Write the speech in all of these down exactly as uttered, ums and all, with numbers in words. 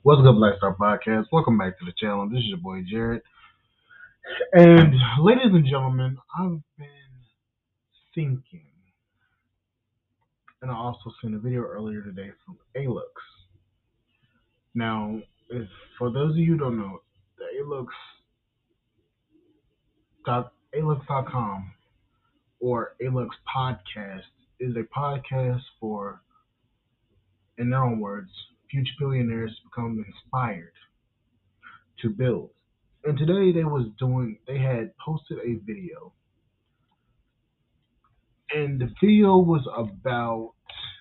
What's good, Black Star Podcast? Welcome back to the channel. This is your boy Jared. And ladies and gentlemen, I've been thinking, and I also seen a video earlier today from Alux. Now, if for those of you who don't know, the Alux dot alux dot com or Alux Podcast is a podcast for, in their own words, future billionaires become inspired to build. And today they was doing, they had posted a video, and the video was about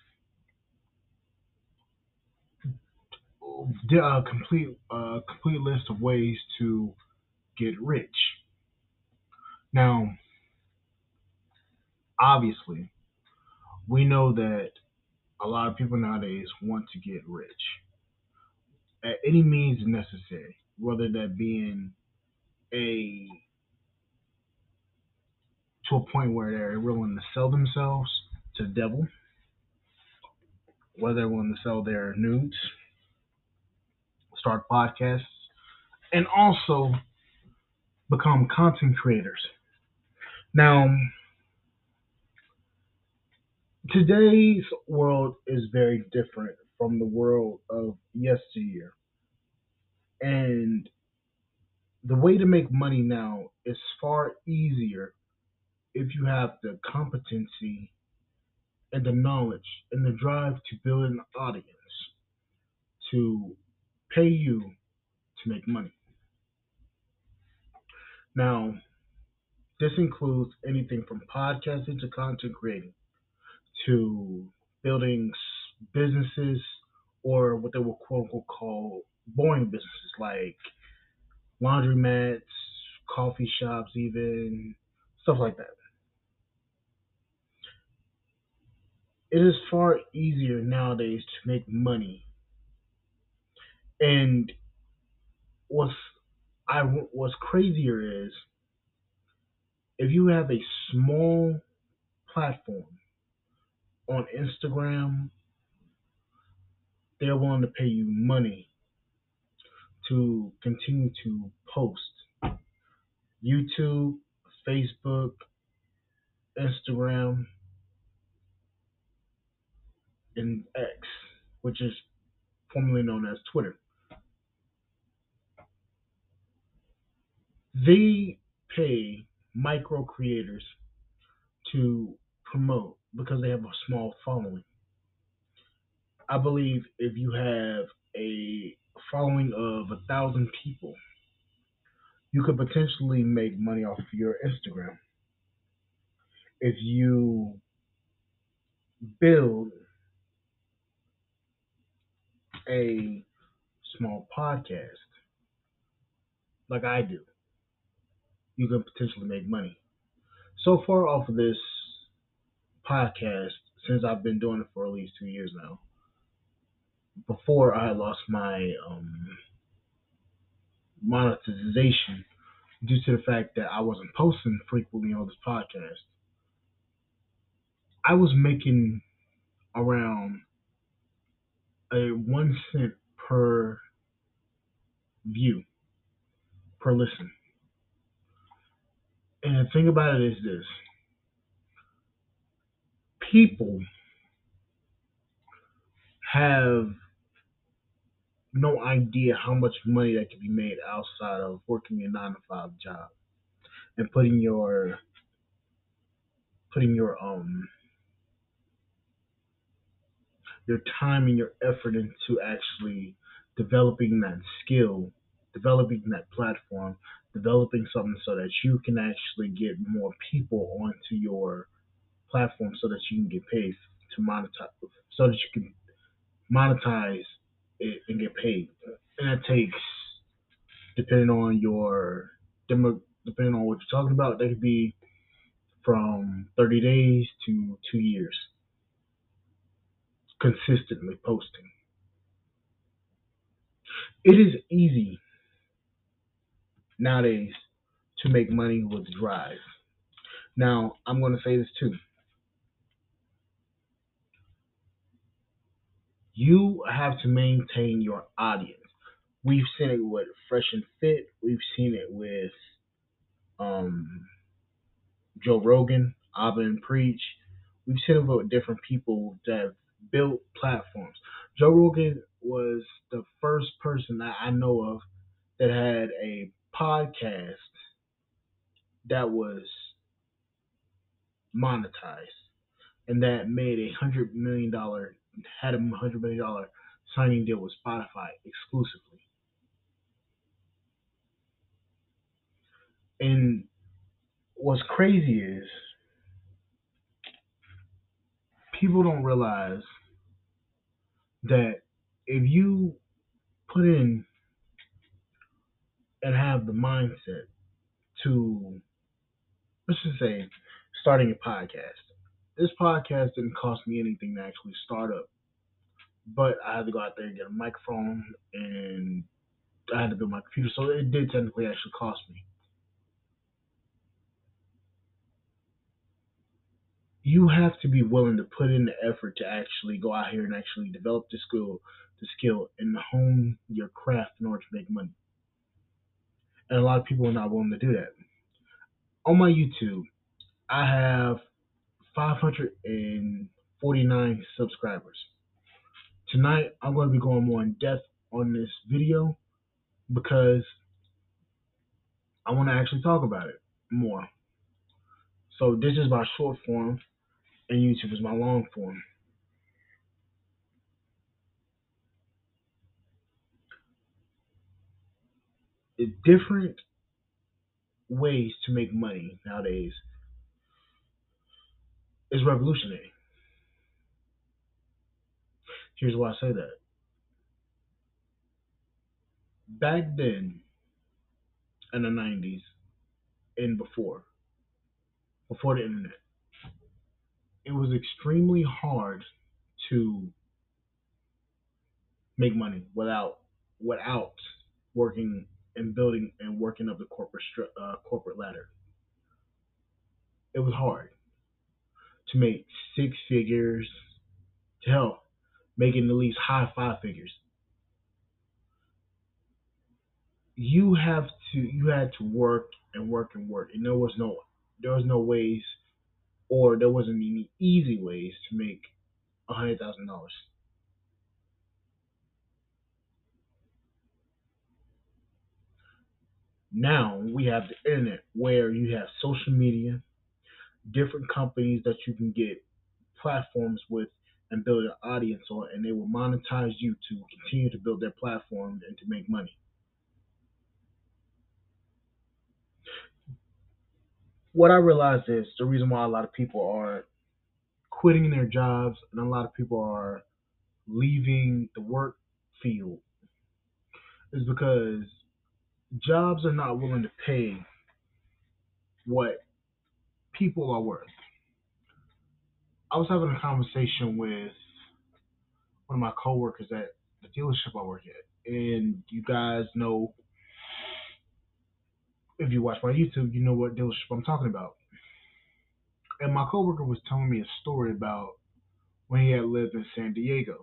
a complete uh, complete list of ways to get rich. Now, obviously, we know that a lot of people nowadays want to get rich at any means necessary, whether that being a to a point where they're willing to sell themselves to the devil, whether they're willing to sell their nudes, start podcasts, and also become content creators. Now, today's world is very different from the world of yesteryear. And the way to make money now is far easier if you have the competency and the knowledge and the drive to build an audience to pay you to make money. Now, this includes anything from podcasting to content creating to building businesses, or what they will quote unquote call boring businesses like laundromats, coffee shops, even stuff like that. It is far easier nowadays to make money, and what's I what's crazier is if you have a small platform on Instagram, they're willing to pay you money to continue to post. YouTube, Facebook, Instagram, and X, which is formerly known as Twitter. They pay micro creators to promote because they have a small following. I believe if you have a following of a thousand people, you could potentially make money off of your Instagram. If you build a small podcast like I do, you can potentially make money. So far off of this podcast, since I've been doing it for at least two years now, before I lost my um, monetization due to the fact that I wasn't posting frequently on this podcast, I was making around a one cent per view, per listen. And the thing about it is this: people have no idea how much money that can be made outside of working a nine to five job and putting your putting your um your time and your effort into actually developing that skill, developing that platform, developing something so that you can actually get more people onto your platform so that you can get paid to monetize, so that you can monetize it and get paid. And that takes, depending on your demo, depending on what you're talking about, that could be from thirty days to two years consistently posting. It is easy nowadays to make money with drive. Now, I'm going to say this too. You have to maintain your audience. We've seen it with Fresh and Fit. We've seen it with um, Joe Rogan, Abba and Preach. We've seen it with different people that have built platforms. Joe Rogan was the first person that I know of that had a podcast that was monetized and that made a hundred million dollar had a hundred million dollar signing deal with Spotify exclusively. And what's crazy is people don't realize that if you put in and have the mindset to, let's just say, starting a podcast. This podcast didn't cost me anything to actually start up, but I had to go out there and get a microphone and I had to build my computer, so it did technically actually cost me. You have to be willing to put in the effort to actually go out here and actually develop the skill, the skill, and hone your craft in order to make money. And a lot of people are not willing to do that. On my YouTube, I have five hundred forty-nine subscribers. Tonight, I'm going to be going more in depth on this video because I want to actually talk about it more. So this is my short form, and YouTube is my long form. The different ways to make money nowadays is revolutionary. Here's why I say that. Back then, in the nineties and before, before the internet, it was extremely hard to make money without without working and building and working up the corporate uh, corporate ladder. It was hard to make six figures, to hell, making at least high five figures. You have to you had to work and work and work, and there was no there was no ways or there wasn't any easy ways to make a hundred thousand dollars. Now we have the internet where you have social media, different companies that you can get platforms with and build an audience on, and they will monetize you to continue to build their platform and to make money. What I realized is the reason why a lot of people are quitting their jobs and a lot of people are leaving the work field is because jobs are not willing to pay what people are worth. I was having a conversation with one of my coworkers at the dealership I work at, and you guys know, if you watch my YouTube, you know what dealership I'm talking about. And my coworker was telling me a story about when he had lived in San Diego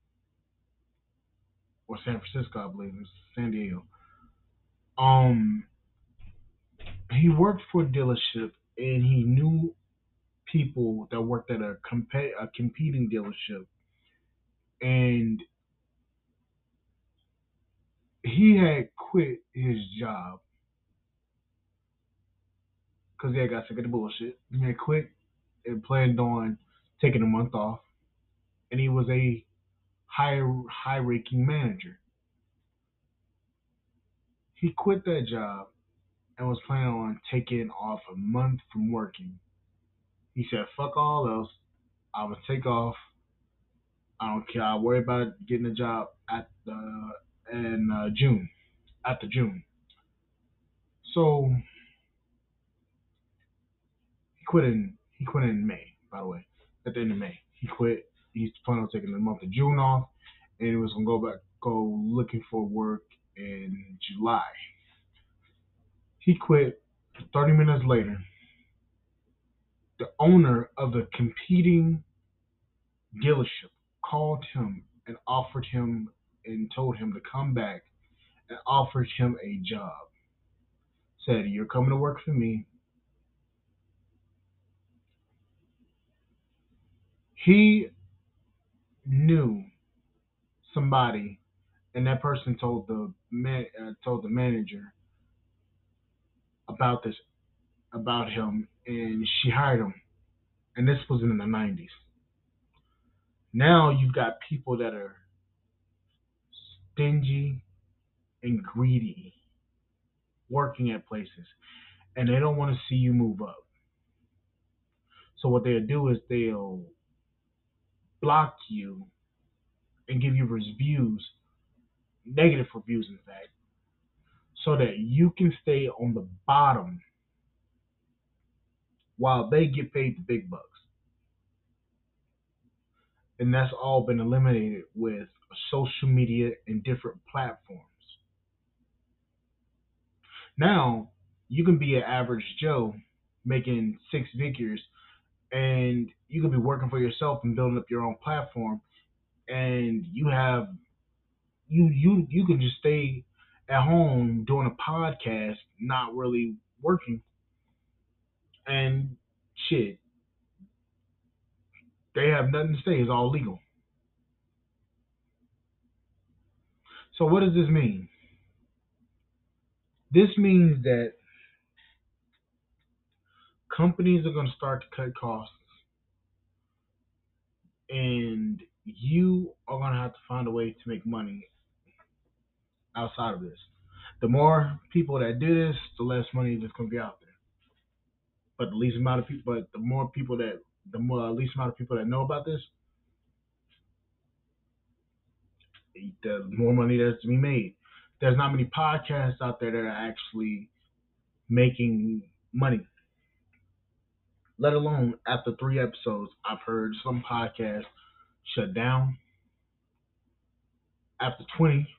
or San Francisco, I believe it was San Diego. Um, he worked for a dealership and he knew people that worked at a, comp- a competing dealership, and he had quit his job because he had got sick of the bullshit. He had quit and planned on taking a month off, and he was a high high ranking manager. He quit that job and was planning on taking off a month from working. He said, "Fuck all else. I would take off. I don't care. I'll worry about getting a job at the in uh, June, after June." So he quit in he quit in May. By the way, at the end of May, he quit. He's planning on taking the month of June off, and he was gonna go back, go looking for work in July. He quit. Thirty minutes later, the owner of the competing dealership called him and offered him and told him to come back and offered him a job. Said, "You're coming to work for me." He knew somebody, and that person told the man uh, told the manager about this about him, and she hired him. And this was in the nineties. Now you've got people that are stingy and greedy working at places, and they don't want to see you move up. So what they'll do is they'll block you and give you reviews, negative reviews, in fact, so that you can stay on the bottom while they get paid the big bucks. And that's all been eliminated with social media and different platforms. Now, you can be an average Joe making six figures, and you can be working for yourself and building up your own platform, and you have you you you can just stay at home doing a podcast, not really working, and shit, they have nothing to say. It's all legal. So what does this mean? This means that companies are going to start to cut costs, and you are going to have to find a way to make money outside of this. The more people that do this, the less money that's going to be out there. But the least amount of people, but the more people that, the more least amount of people that know about this, the more money that's to be made. There's not many podcasts out there that are actually making money. Let alone after three episodes, I've heard some podcasts shut down. After twenty,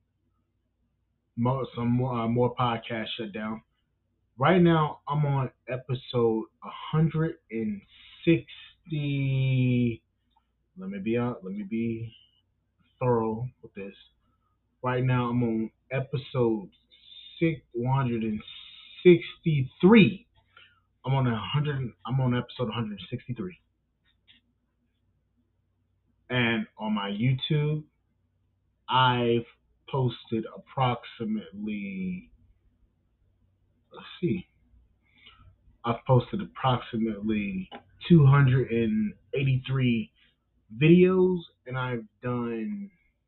more, some more, uh, more podcasts shut down. Right now, I'm on episode one hundred sixty. Let me be out. Let me be thorough with this. Right now, I'm on episode six, one hundred sixty-three. I'm on a hundred. I'm on episode one hundred sixty-three, and on my YouTube, I've posted approximately. Let's see. I've posted approximately two hundred eighty-three videos, and I've done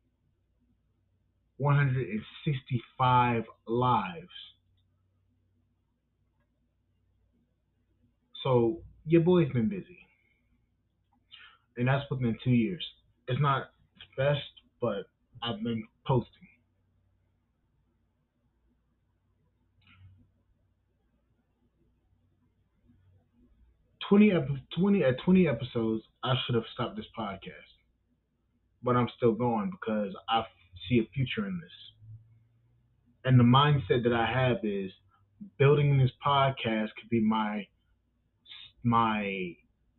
one hundred sixty-five lives. So your boy's been busy, and that's within two years. It's not the best, but I've been posting. twenty, twenty at twenty episodes, I should have stopped this podcast, but I'm still going because I see a future in this. And the mindset that I have is building this podcast could be my my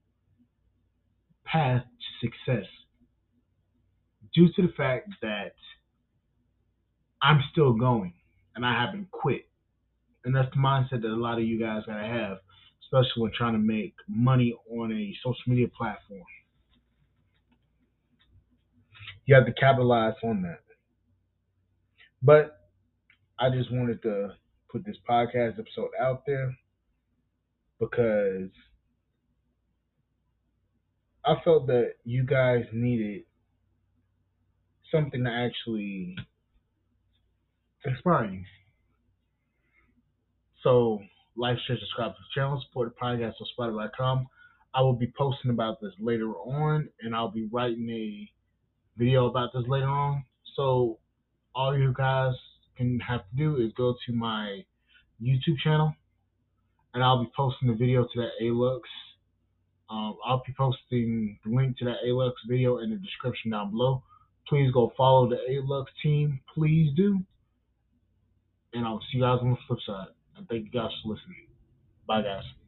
path to success due to the fact that I'm still going and I haven't quit. And that's the mindset that a lot of you guys gotta have, especially when trying to make money on a social media platform. You have to capitalize on that. But I just wanted to put this podcast episode out there because I felt that you guys needed something to actually inspire you. So, like, share, subscribe to the channel, support the podcast on Spotify dot com. I will be posting about this later on, and I'll be writing a video about this later on. So, all you guys can have to do is go to my YouTube channel, and I'll be posting the video to that Alux. Um, I'll be posting the link to that Alux video in the description down below. Please go follow the Alux team. Please do. And I'll see you guys on the flip side. And thank you guys for listening. Bye, guys.